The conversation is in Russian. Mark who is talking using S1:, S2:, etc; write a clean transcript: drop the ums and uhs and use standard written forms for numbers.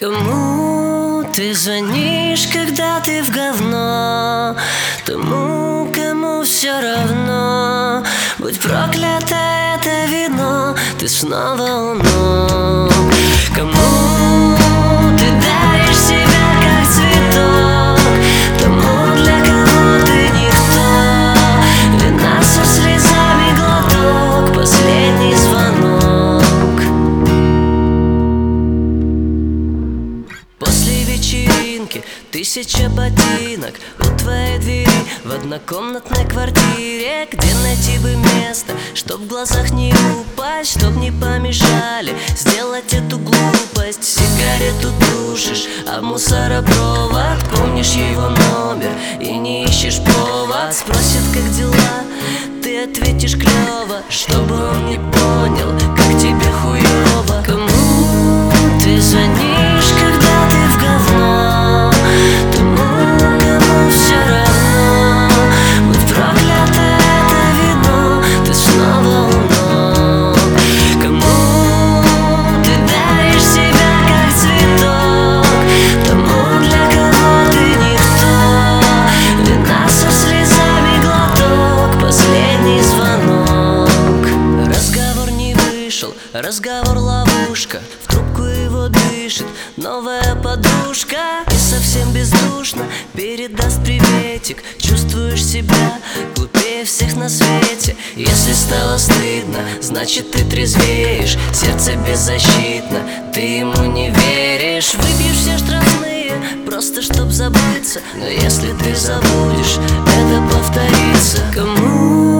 S1: Кому ты звонишь, когда ты в говно? Тому, кому все равно. Будь проклято это вино, ты снова у ног. Кому ты даришь себя как цветок? Тому, для кого ты никто. Вина со слезами глоток, последний звонок. После вечеринки 1000 ботинок у твоей двери в однокомнатной квартире. Где найти бы место, чтоб в глазах не упасть, чтоб не помешали сделать эту глупость. Сигарету тушишь, а мусоропровод. Помнишь его номер и не ищешь повод. Спросят, как дела, ты ответишь клёво, чтобы он не понял, как тебе хуёво. Кому ты звонишь, когда ты в говно? Тому, кому все равно. Будь проклято это вино, ты снова у ног. Кому ты даришь себя как цветок? Тому, для кого ты никто. Вина со слезами глоток, последний звонок. Разговор не вышел, разговор ловушка. В трубку его дышит новая подружка. И совсем бездушно передаст приветик. Чувствуешь себя глупее всех на свете. Если стало стыдно, значит ты трезвеешь. Сердце беззащитно, ты ему не веришь. Выпьешь все штрафные, просто чтоб забыться. Но если ты забудешь, это повторится. Кому